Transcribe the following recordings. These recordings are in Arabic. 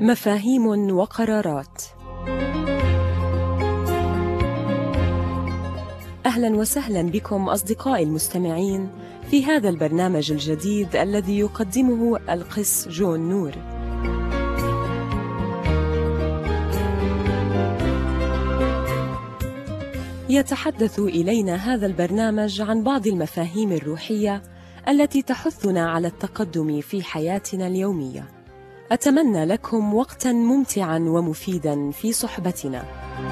مفاهيم وقرارات. أهلا وسهلا بكم أصدقائي المستمعين في هذا البرنامج الجديد الذي يقدمه القس جون نور. يتحدث إلينا هذا البرنامج عن بعض المفاهيم الروحية التي تحثنا على التقدم في حياتنا اليومية. أتمنى لكم وقتاً ممتعاً ومفيداً في صحبتنا.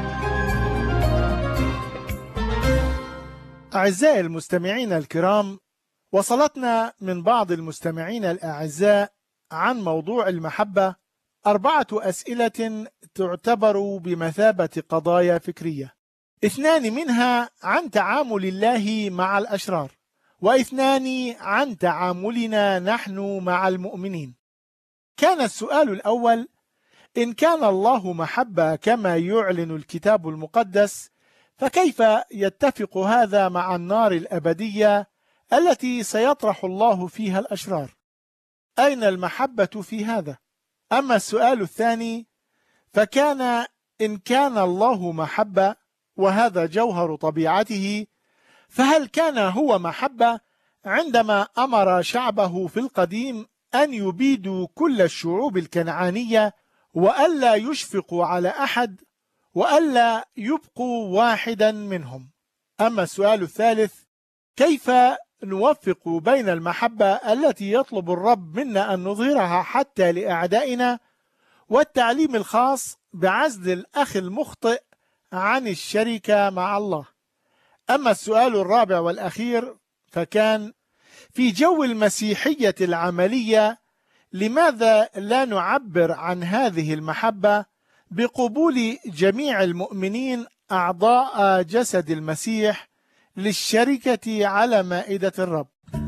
أعزائي المستمعين الكرام، وصلتنا من بعض المستمعين الأعزاء عن موضوع المحبة 4 أسئلة تعتبر بمثابة قضايا فكرية، 2 منها عن تعامل الله مع الأشرار، و2 عن تعاملنا نحن مع المؤمنين. كان السؤال الأول: إن كان الله محبة كما يعلن الكتاب المقدس، فكيف يتفق هذا مع النار الأبدية التي سيطرح الله فيها الأشرار؟ أين المحبة في هذا؟ أما السؤال الثاني فكان: إن كان الله محبة وهذا جوهر طبيعته، فهل كان هو محبة عندما أمر شعبه في القديم أن يبيدوا كل الشعوب الكنعانية وألا يشفقوا على أحد وألا يبقوا واحدا منهم؟ أما السؤال الثالث: كيف نوفق بين المحبة التي يطلب الرب منا أن نظهرها حتى لأعدائنا والتعليم الخاص بعزل الأخ المخطئ عن الشركة مع الله؟ أما السؤال الرابع والأخير فكان: في جو المسيحية العملية، لماذا لا نعبر عن هذه المحبة بقبول جميع المؤمنين أعضاء جسد المسيح للشركة على مائدة الرب؟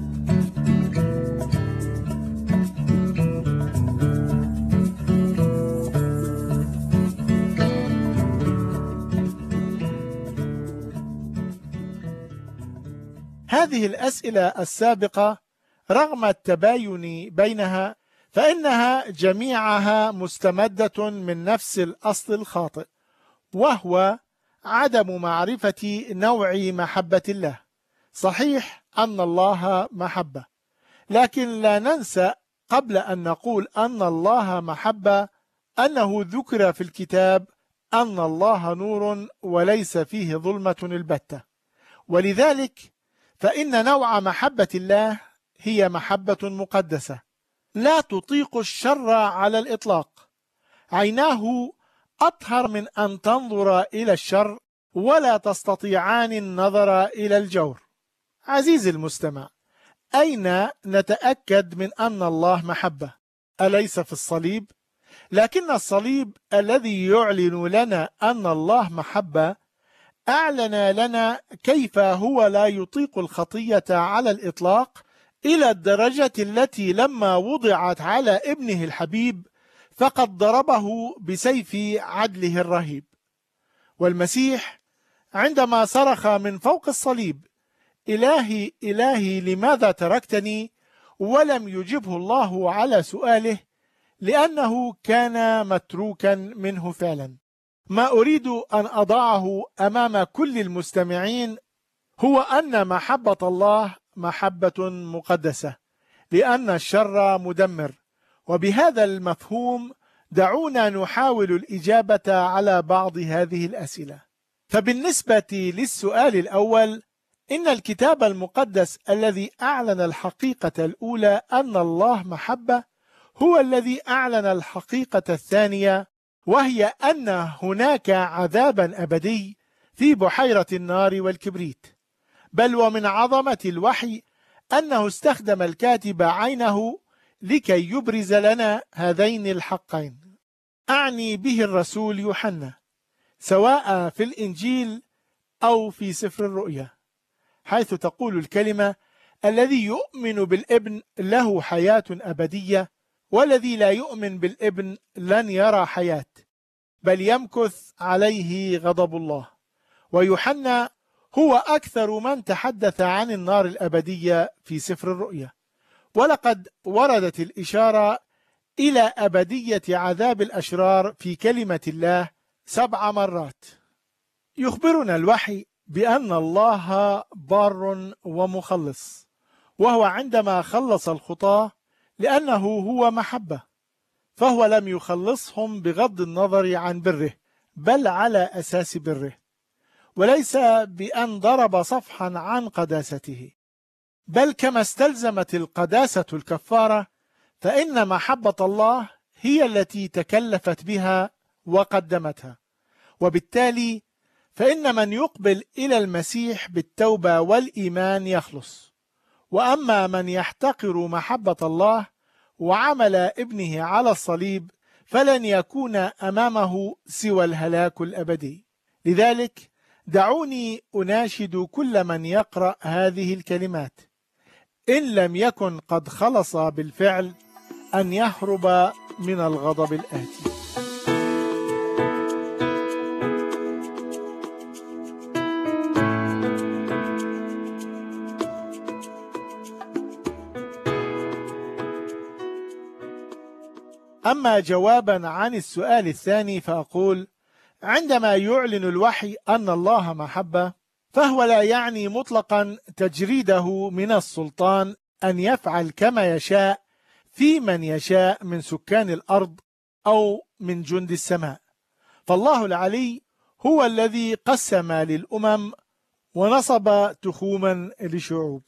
هذه الأسئلة السابقة رغم التباين بينها فإنها جميعها مستمدة من نفس الأصل الخاطئ، وهو عدم معرفة نوع محبة الله. صحيح أن الله محبة، لكن لا ننسى قبل أن نقول أن الله محبة أنه ذكر في الكتاب أن الله نور وليس فيه ظلمة البتة، ولذلك فإن نوع محبة الله هي محبة مقدسة لا تطيق الشر على الإطلاق. عيناه أطهر من أن تنظر إلى الشر، ولا تستطيعان النظر إلى الجور. عزيزي المستمع، أين نتأكد من أن الله محبة؟ أليس في الصليب؟ لكن الصليب الذي يعلن لنا أن الله محبة أعلن لنا كيف هو لا يطيق الخطية على الإطلاق، إلى الدرجة التي لما وضعت على ابنه الحبيب فقد ضربه بسيف عدله الرهيب. والمسيح عندما صرخ من فوق الصليب: إلهي إلهي لماذا تركتني؟ ولم يجبه الله على سؤاله، لأنه كان متروكا منه فعلا. ما أريد أن أضعه أمام كل المستمعين هو أن محبة الله محبة مقدسة، لأن الشر مدمر. وبهذا المفهوم دعونا نحاول الإجابة على بعض هذه الأسئلة. فبالنسبة للسؤال الأول، إن الكتاب المقدس الذي أعلن الحقيقة الأولى أن الله محبة هو الذي أعلن الحقيقة الثانية، وهي أن هناك عذابا أبدي في بحيرة النار والكبريت. بل ومن عظمة الوحي أنه استخدم الكاتب عينه لكي يبرز لنا هذين الحقين، أعني به الرسول يوحنا، سواء في الإنجيل أو في سفر الرؤيا، حيث تقول الكلمة: الذي يؤمن بالابن له حياة أبدية، والذي لا يؤمن بالابن لن يرى حياة، بل يمكث عليه غضب الله. ويوحنا هو أكثر من تحدث عن النار الأبدية في سفر الرؤيا. ولقد وردت الإشارة إلى أبدية عذاب الأشرار في كلمة الله 7 مرات. يخبرنا الوحي بأن الله بار ومخلص، وهو عندما خلص الخطاة لأنه هو محبة، فهو لم يخلصهم بغض النظر عن بره، بل على أساس بره، وليس بأن ضرب صفحا عن قداسته، بل كما استلزمت القداسة الكفارة، فإن محبة الله هي التي تكلفت بها وقدمتها. وبالتالي فإن من يقبل إلى المسيح بالتوبة والإيمان يخلص، وأما من يحتقر محبة الله وعمل ابنه على الصليب فلن يكون أمامه سوى الهلاك الأبدي. لذلك دعوني أناشد كل من يقرأ هذه الكلمات، إن لم يكن قد خلص بالفعل، أن يهرب من الغضب الآتي. أما جوابا عن السؤال الثاني فأقول: عندما يعلن الوحي أن الله محبة، فهو لا يعني مطلقا تجريده من السلطان أن يفعل كما يشاء في من يشاء من سكان الأرض أو من جند السماء. فالله العلي هو الذي قسم للأمم ونصب تخوما لشعوب،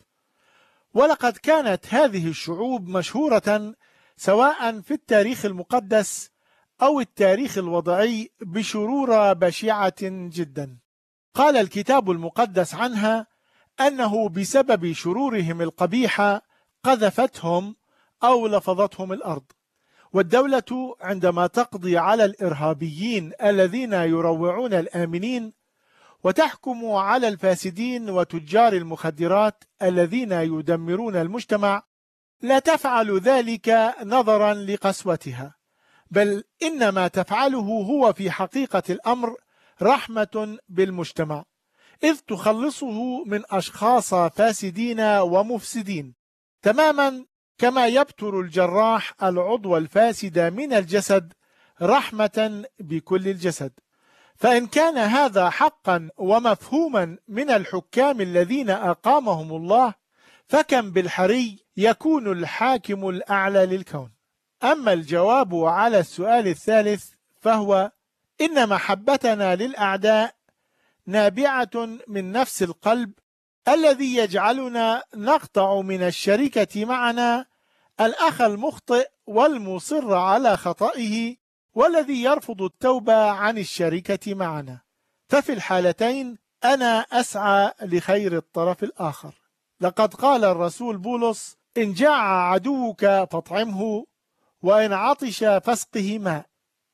ولقد كانت هذه الشعوب مشهورة سواء في التاريخ المقدس أو التاريخ الوضعي بشرور بشعة جدا. قال الكتاب المقدس عنها أنه بسبب شرورهم القبيحة قذفتهم أو لفظتهم الأرض. والدولة عندما تقضي على الإرهابيين الذين يروعون الآمنين، وتحكم على الفاسدين وتجار المخدرات الذين يدمرون المجتمع، لا تفعل ذلك نظرا لقسوتها، بل إنما تفعله هو في حقيقة الأمر رحمة بالمجتمع، إذ تخلصه من أشخاص فاسدين ومفسدين، تماما كما يبتر الجراح العضو الفاسد من الجسد رحمة بكل الجسد. فإن كان هذا حقا ومفهوما من الحكام الذين أقامهم الله، فكم بالحري يكون الحاكم الأعلى للكون. أما الجواب على السؤال الثالث فهو: إن محبتنا للأعداء نابعة من نفس القلب الذي يجعلنا نقطع من الشركة معنا الأخ المخطئ والمصر على خطئه، والذي يرفض التوبة عن الشركة معنا. ففي الحالتين أنا أسعى لخير الطرف الآخر. لقد قال الرسول بولس: إن جاع عدوك فاطعمه، وإن عطش فاسقه ماء،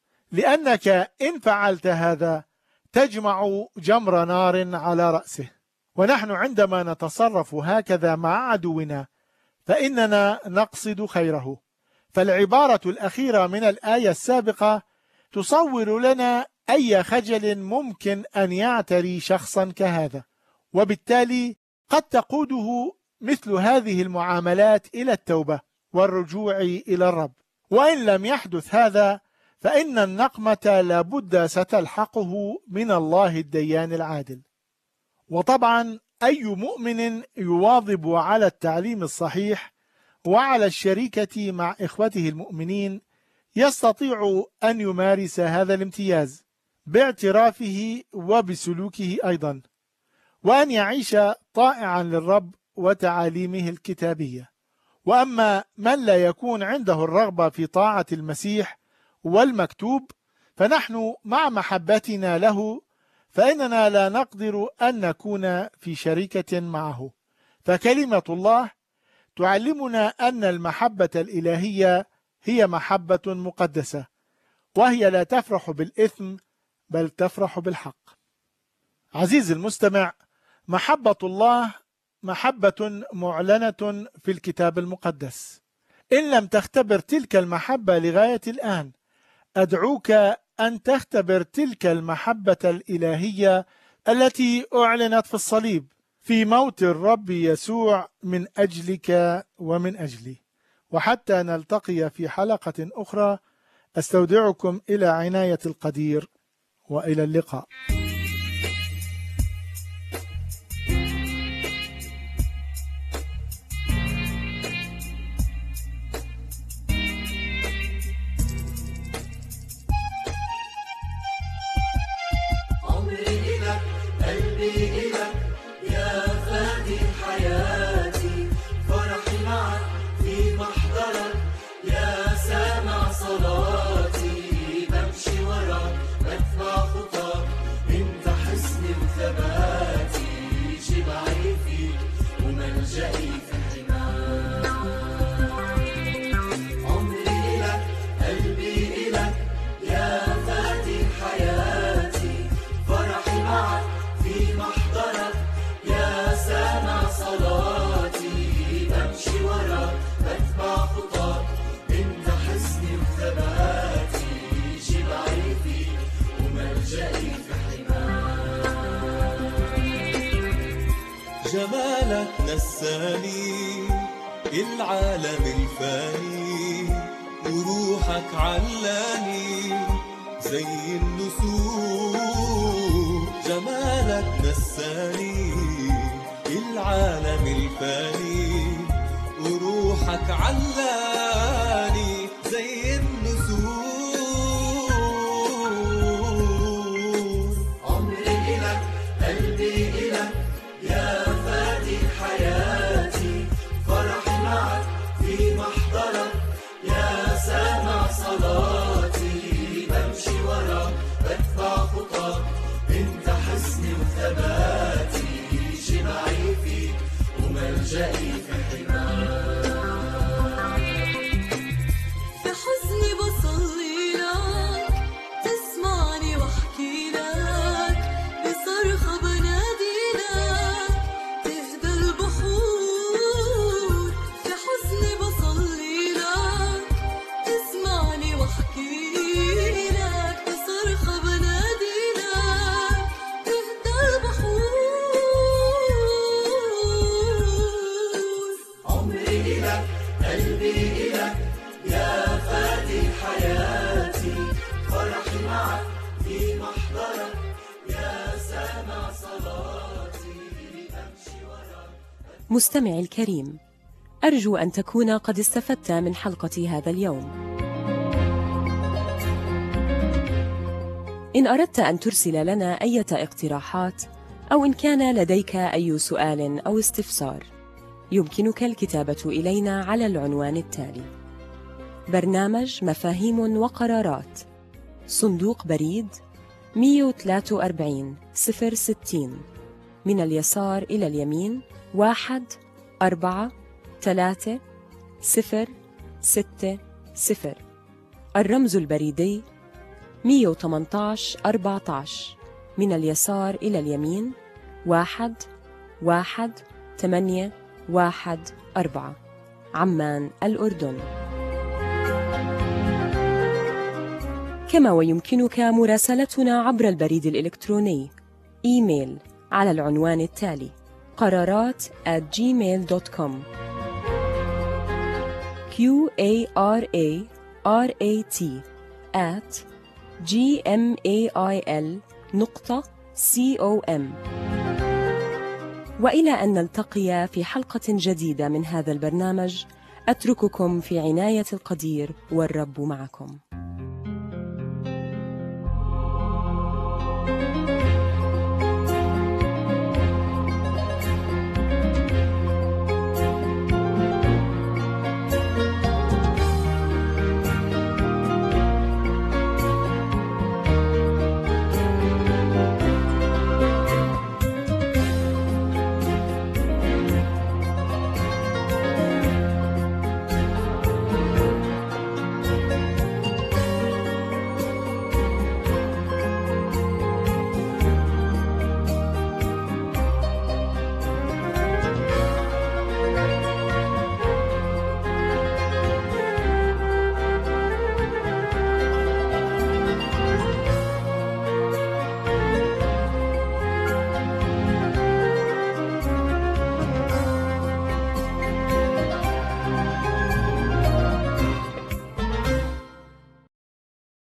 لأنك إن فعلت هذا تجمع جمر نار على رأسه. ونحن عندما نتصرف هكذا مع عدونا فإننا نقصد خيره. فالعبارة الأخيرة من الآية السابقة تصور لنا أي خجل ممكن أن يعتري شخصا كهذا، وبالتالي قد تقوده مثل هذه المعاملات إلى التوبة والرجوع إلى الرب. وإن لم يحدث هذا فإن النقمة لابد ستلحقه من الله الديان العادل. وطبعا أي مؤمن يواظب على التعليم الصحيح وعلى الشركة مع إخوته المؤمنين يستطيع أن يمارس هذا الامتياز باعترافه وبسلوكه أيضا، وأن يعيش طائعا للرب وتعاليمه الكتابية. وأما من لا يكون عنده الرغبة في طاعة المسيح والمكتوب، فنحن مع محبتنا له فإننا لا نقدر أن نكون في شركة معه. فكلمة الله تعلمنا أن المحبة الإلهية هي محبة مقدسة، وهي لا تفرح بالإثم بل تفرح بالحق. عزيزي المستمع، محبة الله محبة معلنة في الكتاب المقدس. إن لم تختبر تلك المحبة لغاية الآن، أدعوك أن تختبر تلك المحبة الإلهية التي أعلنت في الصليب في موت الرب يسوع من أجلك ومن أجلي. وحتى نلتقي في حلقة أخرى أستودعكم إلى عناية القدير، وإلى اللقاء. جمالك نساني العالم الفاني، وروحك علاني زي النسور. جمالك نساني العالم الفاني، وروحك علاني زي النسور. عمري إلك قلبي إلك يا فادي حياتي، فرحي معك في محضرك يا سامع صلاتي. بمشي وراك بتبع خطاك، انت حسني وثباتي، شبعي فيك وملجئي في حماك. في حزني بصلي لك، تسمعني واحكي لك، بصرخة بنادي لك تهدى البحور. في حزني بصلي لك، تسمعني واحكي لك، بصرخة بنادي لك تهدى البحور. عمري إلك قلبي إلك يا فادي حياتي، فرحي معك في محضرك يا سامع صلاتي. أمشي وراك. مستمعي الكريم، أرجو أن تكون قد استفدت من حلقة هذا اليوم. إن أردت أن ترسل لنا أي اقتراحات، أو إن كان لديك أي سؤال أو استفسار، يمكنك الكتابة إلينا على العنوان التالي: برنامج مفاهيم وقرارات، صندوق بريد 143 060، من اليسار إلى اليمين 1436060. الرمز البريدي 118 14، من اليسار إلى اليمين 11814، عمان الأردن. كما ويمكنك مراسلتنا عبر البريد الإلكتروني إيميل على العنوان التالي: قرارات@gmail.com. QARARAT@gmail.com. وإلى أن نلتقي في حلقة جديدة من هذا البرنامج، أترككم في عناية القدير، والرب معكم.